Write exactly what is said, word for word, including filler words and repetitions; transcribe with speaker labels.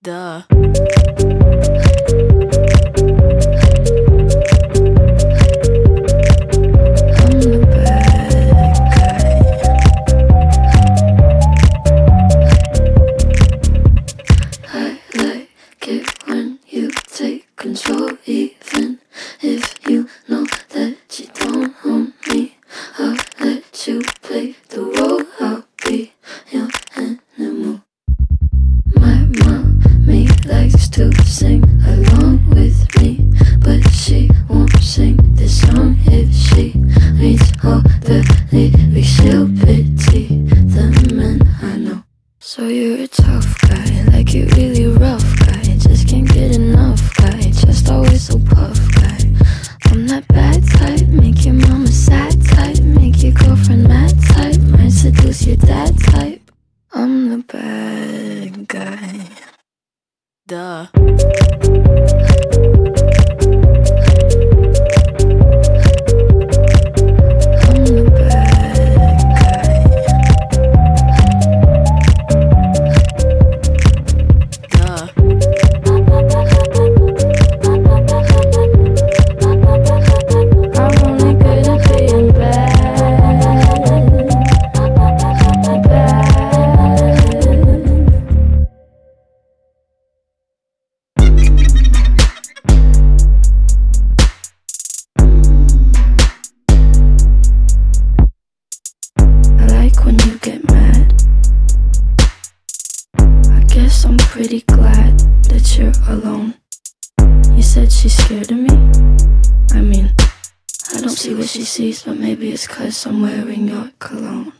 Speaker 1: Duh.
Speaker 2: Control, even if you know that you don't own me. I'll let you play the role. I'll be your animal. My mommy likes to sing along with me, but she won't sing this song if she reads all the lyrics. She'll pity the men I know. So you're a tough guy, like you really rough guy, just can't get enough guy, just always so puff guy. I'm that bad type, make your mama sad type, make your girlfriend mad type, might seduce your dad type. I'm the bad guy.
Speaker 1: Duh.
Speaker 2: When you get mad, I guess I'm pretty glad that you're alone. You said she's scared of me? I mean, I don't see what she sees, but maybe it's 'cause I'm wearing your cologne.